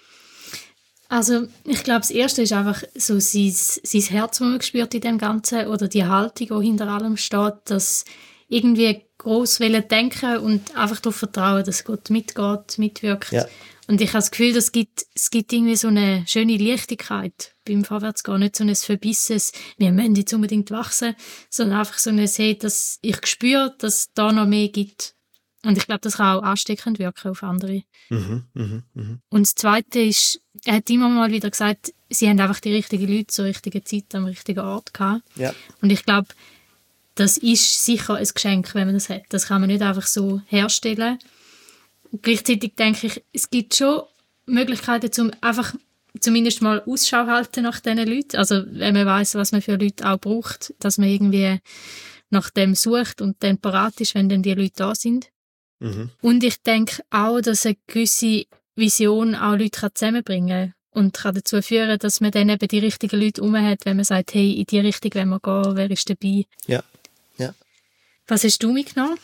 Also ich glaube, das Erste ist einfach so sein Herz, das man spürt in dem Ganzen, oder die Haltung, die hinter allem steht, dass irgendwie gross denken und einfach darauf vertrauen, dass Gott mitgeht, mitwirkt. Ja. Und ich habe das Gefühl, es gibt irgendwie so eine schöne Leichtigkeit beim Vorwärtsgehen, nicht so ein verbissenes, wir müssen jetzt unbedingt wachsen, sondern einfach so ein, hey, dass ich spüre, dass es da noch mehr gibt. Und ich glaube, das kann auch ansteckend wirken auf andere. Und das Zweite ist, er hat immer mal wieder gesagt, sie haben einfach die richtigen Leute zur richtigen Zeit am richtigen Ort gehabt. Ja. Und ich glaube, das ist sicher ein Geschenk, wenn man das hat. Das kann man nicht einfach so herstellen. Und gleichzeitig denke ich, es gibt schon Möglichkeiten, um einfach zumindest mal Ausschau halten nach diesen Leuten. Also wenn man weiss, was man für Leute auch braucht, dass man irgendwie nach dem sucht und dann parat ist, wenn dann die Leute da sind. Und ich denke auch, dass eine gewisse Vision auch Leute zusammenbringen kann und kann dazu führen, dass man dann eben die richtigen Leute herum hat, wenn man sagt, hey, in die Richtung wollen wir gehen, wer ist dabei? Ja. Was hast du mitgenommen?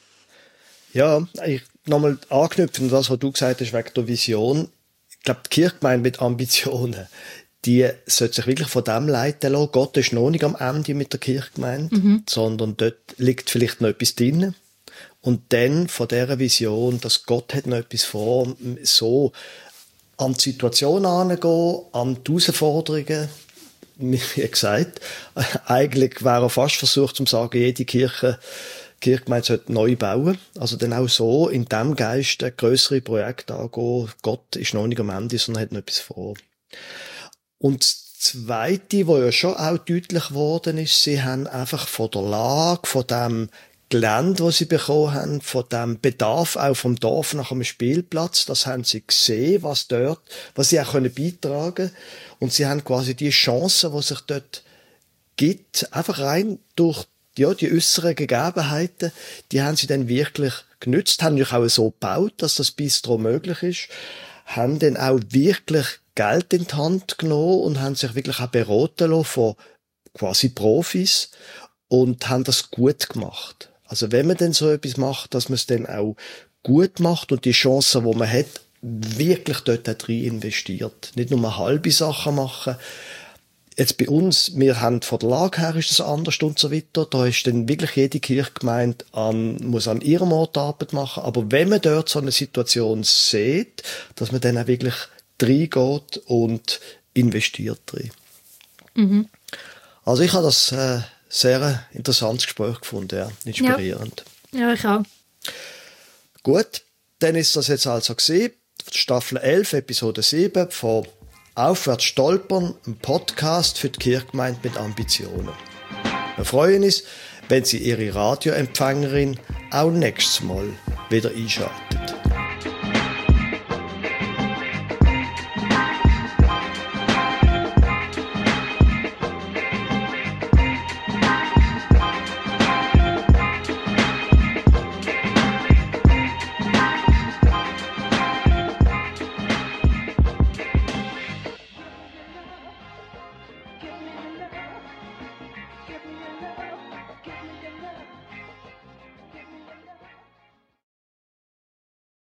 Ja, ich nochmal anknüpfen an das, was du gesagt hast, wegen der Vision. Ich glaube, die Kirchgemeinde mit Ambitionen, die sollte sich wirklich von dem leiten lassen. Gott ist noch nicht am Ende mit der Kirchgemeinde, sondern dort liegt vielleicht noch etwas drin. Und dann von dieser Vision, dass Gott hat noch etwas vor, so an die Situation herangehen, an die Herausforderungen. Wie gesagt, eigentlich wäre fast versucht, zu sagen, jede Kirchgemeinde sollte neu bauen. Also dann auch so in diesem Geist ein grössere Projekt angehen. Gott ist noch nicht am Ende, sondern hat noch etwas vor. Und das Zweite, was ja schon auch deutlich geworden ist, sie haben einfach von der Lage, von dem Gelände, das sie bekommen haben, von dem Bedarf auch vom Dorf nach einem Spielplatz, das haben sie gesehen, was sie auch beitragen können. Und sie haben quasi die Chancen, die sich dort gibt, einfach rein durch die äußeren Gegebenheiten, die haben sie dann wirklich genützt, haben natürlich auch so gebaut, dass das Bistro möglich ist, haben dann auch wirklich Geld in die Hand genommen und haben sich wirklich auch beraten lassen von quasi Profis und haben das gut gemacht. Also wenn man dann so etwas macht, dass man es dann auch gut macht und die Chancen, die man hat, wirklich dort rein investiert. Nicht nur halbe Sachen machen. Jetzt bei uns, wir haben von der Lage her ist das anders und so weiter. Da ist dann wirklich jede Kirchgemeinde muss an ihrem Ort Arbeit machen. Aber wenn man dort so eine Situation sieht, dass man dann auch wirklich reingeht und investiert drin. Also ich habe das sehr interessantes Gespräch gefunden, ja, inspirierend. Ja, ich auch. Gut, dann ist das jetzt also gesehen. Staffel 11, Episode 7 von Aufwärts stolpern, ein Podcast für die Kirchgemeinde mit Ambitionen. Wir freuen uns, wenn Sie Ihre Radioempfängerin auch nächstes Mal wieder einschalten. Give me your love.